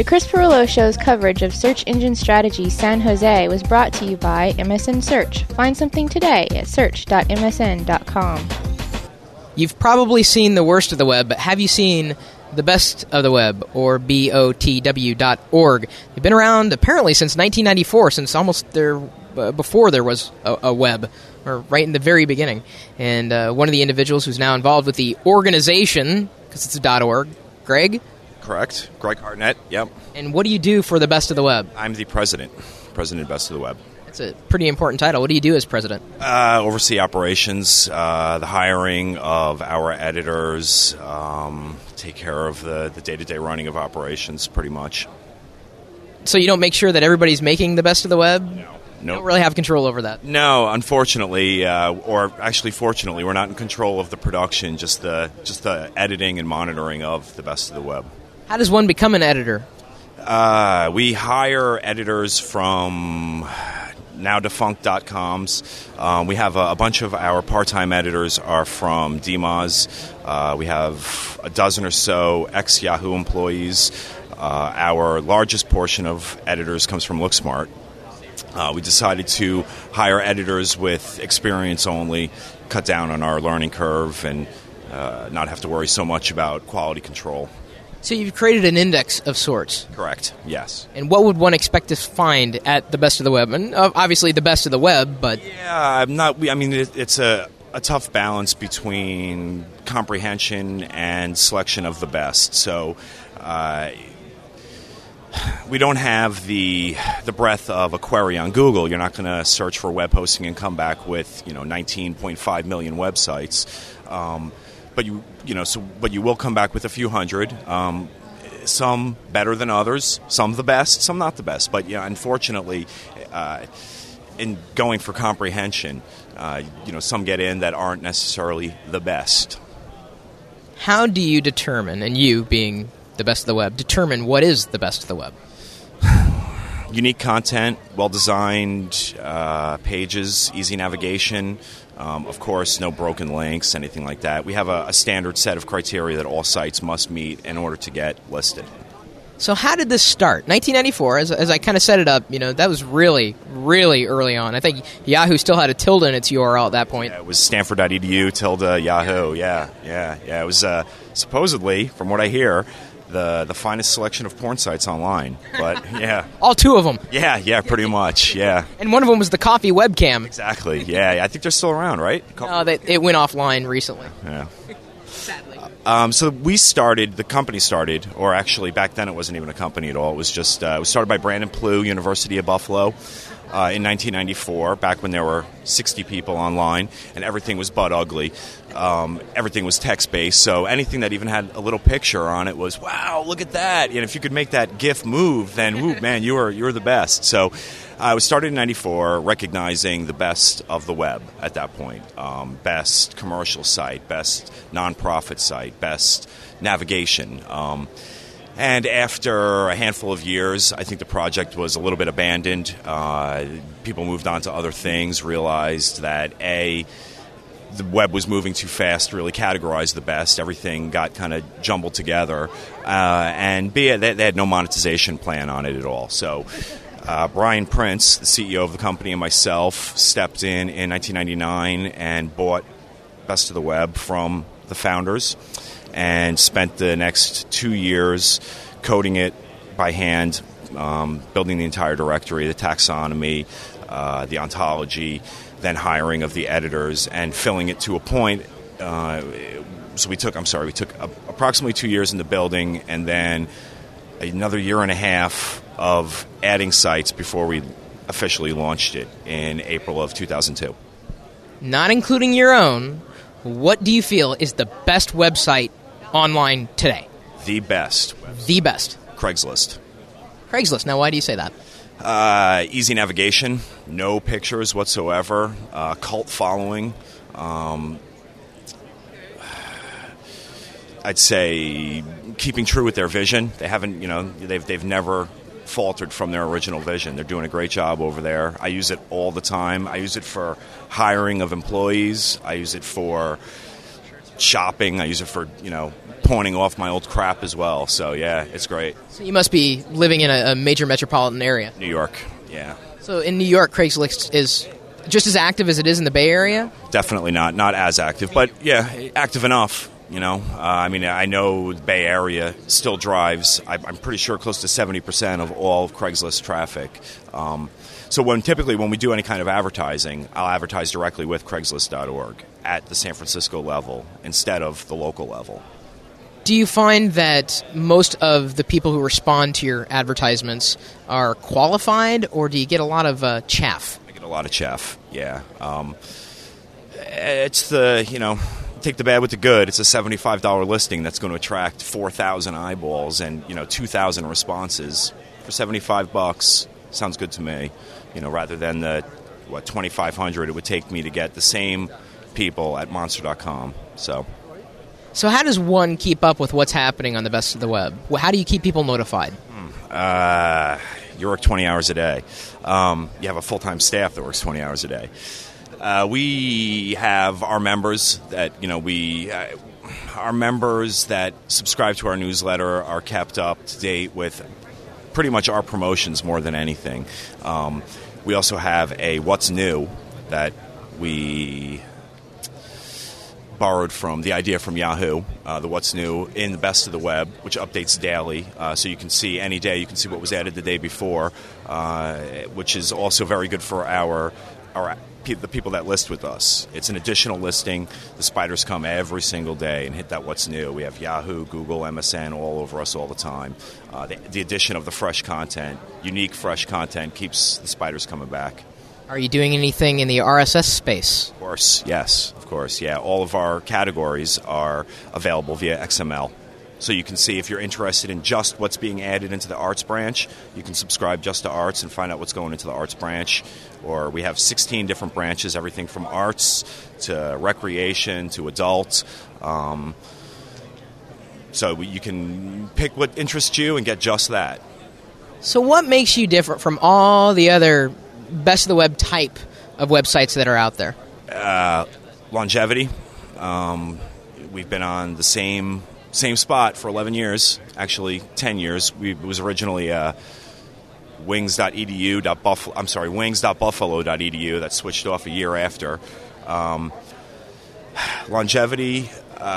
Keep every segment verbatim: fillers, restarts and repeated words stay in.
The Chris Pirillo Show's coverage of search engine strategy San Jose was brought to you by M S N Search. Find something today at search dot m s n dot com. You've probably seen the worst of the web, but have you seen the best of the web, or B O T W dot org? They've been around apparently since nineteen ninety-four, since almost there uh, before there was a, a web, or right in the very beginning. And uh, one of the individuals who's now involved with the organization, because it's a .org, Greg? Correct. Greg Hartnett, yep. And what do you do for the best of the web? I'm the president, president of Best of the Web. That's a pretty important title. What do you do as president? Uh, oversee operations, uh, the hiring of our editors, um, take care of the, the day-to-day running of operations, pretty much. So you don't make sure that everybody's making the best of the web? No. You Nope. don't really have control over that? No, unfortunately, uh, or actually fortunately, we're not in control of the production, just the just the editing and monitoring of the Best of the Web. How does one become an editor? Uh, we hire editors from now defunct dot coms. Um, we have a, a bunch of our part-time editors are from D M O Z. Uh, we have a dozen or so ex-Yahoo employees. Uh, our largest portion of editors comes from LookSmart. Uh, we decided to hire editors with experience only, cut down on our learning curve, and uh, not have to worry so much about quality control. So you've created an index of sorts. Correct, yes. And what would one expect to find at the best of the web? And uh, obviously the best of the web, but... Yeah, I'm not. I mean, it, it's a, a tough balance between comprehension and selection of the best. So uh, we don't have the the breadth of a query on Google. You're not going to search for web hosting and come back with, you know, nineteen point five million websites. Um, but you you know so but you will come back with a few hundred. Um, some better than others, some the best, some not the best. But yeah, unfortunately, uh, in going for comprehension, uh, you know, some get in that aren't necessarily the best. How do you determine, and you being the best of the web, determine what is the best of the web? Unique content, well-designed uh, pages, easy navigation, um, of course, no broken links, anything like that. We have a, a standard set of criteria that all sites must meet in order to get listed. So how did this start? nineteen ninety-four, as, as I kind of set it up, you know, that was really, really early on. I think Yahoo still had a tilde in its U R L at that point. Yeah, it was stanford dot e d u, tilde, Yahoo, yeah, yeah, yeah. It was uh, supposedly, from what I hear, the the finest selection of porn sites online. But, yeah. All two of them. Yeah, yeah, pretty much, yeah. And one of them was the coffee webcam. Exactly, yeah. I think they're still around, right? No, they, it went offline recently. Yeah. Sadly. Um, so we started, the company started, or actually back then it wasn't even a company at all. It was just, uh, it was started by Brandon Plew, University of Buffalo, uh, in nineteen ninety-four, back when there were sixty people online, and everything was butt ugly. Um, everything was text-based, so anything that even had a little picture on it was, wow, look at that. And if you could make that GIF move, then, whoo, man, you were, you were the best. So I was started in ninety-four, recognizing the best of the web at that point. Um, best commercial site, best nonprofit site, best navigation. Um, and after a handful of years, I think the project was a little bit abandoned. Uh, people moved on to other things, realized that, A, the web was moving too fast to really categorize the best. Everything got kind of jumbled together. Uh, and B, they, they had no monetization plan on it at all. So uh, Brian Prince, the C E O of the company, and myself stepped in in nineteen ninety-nine and bought Best of the Web from the founders and spent the next two years coding it by hand, um, building the entire directory, the taxonomy, uh, the ontology, then hiring of the editors and filling it to a point. Uh, so we took, I'm sorry, we took a, approximately two years in the building and then another year and a half of adding sites before we officially launched it in April of two thousand two. Not including your own, what do you feel is the best website online today? The best. The best. Craigslist. Craigslist. Now, why do you say that? Uh, easy navigation, no pictures whatsoever, uh, cult following. Um, I'd say keeping true with their vision. They haven't, you know, they've they've never faltered from their original vision. They're doing a great job over there. I use it all the time. I use it for hiring of employees. I use it for shopping. I use it for, you know, pawning off my old crap as well. So, yeah, it's great. So you must be living in a, a major metropolitan area. New York, yeah. So in New York, Craigslist is just as active as it is in the Bay Area? Definitely not. Not as active, but, yeah, active enough. You know, uh, I mean, I know the Bay Area still drives, I, I'm pretty sure, close to seventy percent of all of Craigslist traffic. Um, so when typically when we do any kind of advertising, I'll advertise directly with Craigslist dot org at the San Francisco level instead of the local level. Do you find that most of the people who respond to your advertisements are qualified, or do you get a lot of uh, chaff? I get a lot of chaff, yeah. Um, it's the, you know... Take the bad with the good. It's a seventy-five dollars listing that's going to attract four thousand eyeballs and, you know, two thousand responses for seventy-five bucks. Sounds good to me. You know, rather than the what twenty-five hundred it would take me to get the same people at monster dot com. So So how does one keep up with what's happening on the best of the web? How do you keep people notified? Hmm. Uh, you work twenty hours a day. Um, you have a full-time staff that works twenty hours a day. Uh, we have our members that, you know, we, uh, our members that subscribe to our newsletter are kept up to date with pretty much our promotions more than anything. Um, we also have a What's New that we borrowed from, the idea from Yahoo, uh, the What's New in the Best of the Web, which updates daily. Uh, so you can see any day, you can see what was added the day before, uh, which is also very good for our our the people that list with us. It's an additional listing. The spiders come every single day and hit that What's New. We have Yahoo, Google, M S N all over us all the time. Uh, the, the addition of the fresh content, unique fresh content, keeps the spiders coming back. Are you doing anything in the R S S space? Of course, yes, of course, yeah. All of our categories are available via X M L. So you can see if you're interested in just what's being added into the arts branch, you can subscribe just to arts and find out what's going into the arts branch. Or we have sixteen different branches, everything from arts to recreation to adult. Um, so you can pick what interests you and get just that. So what makes you different from all the other best of the web type of websites that are out there? Uh, longevity. Um, we've been on the same... Same spot for eleven years, actually ten years. We, it was originally uh, wings dot e d u. Buffalo, I'm sorry, wings dot buffalo dot e d u. That switched off a year after. Um, longevity,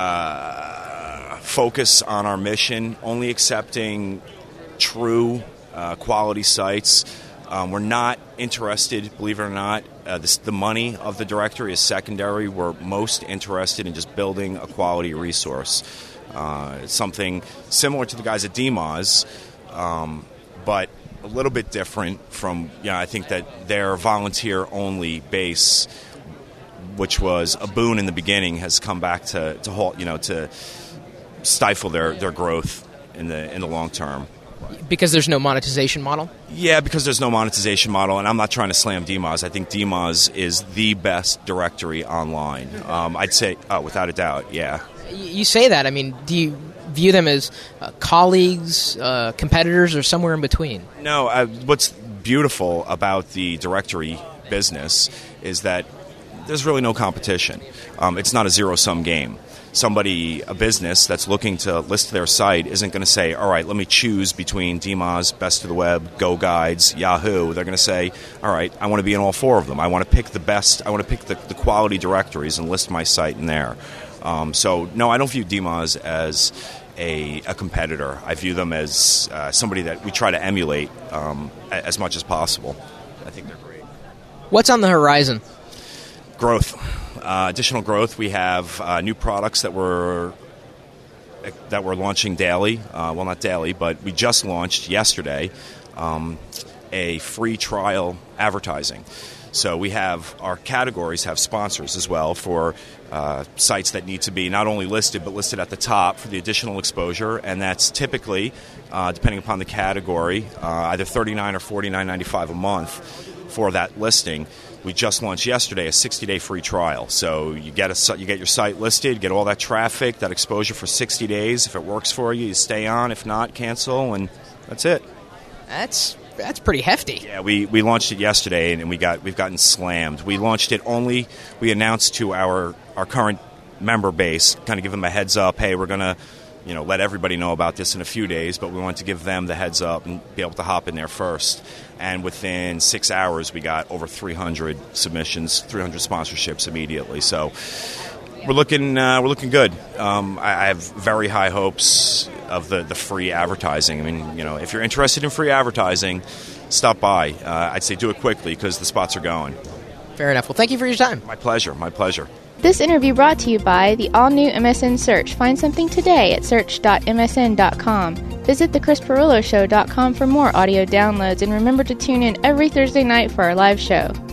uh, focus on our mission, only accepting true uh, quality sites. Um, we're not interested, believe it or not, uh, this, the money of the directory is secondary. We're most interested in just building a quality resource. Uh, it's something similar to the guys at D M O Z, um, but a little bit different from, you know, I think that their volunteer-only base, which was a boon in the beginning, has come back to, to halt, you know, to stifle their, their growth in the in the long term. Because there's no monetization model? Yeah, because there's no monetization model, and I'm not trying to slam D M O Z. I think D M O Z is the best directory online. Um, I'd say, oh, without a doubt, yeah. You say that. I mean, do you view them as uh, colleagues, uh, competitors, or somewhere in between? No, uh, what's beautiful about the directory business is that there's really no competition. Um, it's not a zero-sum game. Somebody, a business that's looking to list their site isn't going to say, all right, let me choose between D M O Z, Best of the Web, Go Guides, Yahoo. They're going to say, all right, I want to be in all four of them. I want to pick the best, I want to pick the, the quality directories and list my site in there. Um, so, no, I don't view D M O Z as a, a competitor. I view them as uh, somebody that we try to emulate um, as much as possible. I think they're great. What's on the horizon? Growth. Uh, additional growth. We have uh, new products that we're that we're launching daily. Uh, well, not daily, but we just launched yesterday um, a free trial advertising. So we have our categories have sponsors as well for uh, sites that need to be not only listed but listed at the top for the additional exposure, and that's typically, uh, depending upon the category, uh, either thirty-nine dollars or forty-nine ninety-five a month for that listing. We just launched yesterday a sixty-day free trial. So you get a you get your site listed, get all that traffic, that exposure for sixty days. If it works for you, you stay on. If not, cancel, and that's it. That's that's pretty hefty. Yeah, we, we launched it yesterday, and we got we've gotten slammed. We launched it only. We announced to our our current member base, kind of give them a heads up, hey, we're going to you know, let everybody know about this in a few days, but we wanted to give them the heads up and be able to hop in there first. And within six hours, we got over three hundred submissions, three hundred sponsorships immediately. So we're looking uh, we're looking good. Um, I, I have very high hopes of the, the free advertising. I mean, you know, if you're interested in free advertising, stop by. Uh, I'd say do it quickly because the spots are going. Fair enough. Well, thank you for your time. My pleasure. My pleasure. This interview brought to you by the all-new M S N Search. Find something today at search dot m s n dot com. Visit the chris pirillo show dot com for more audio downloads, and remember to tune in every Thursday night for our live show.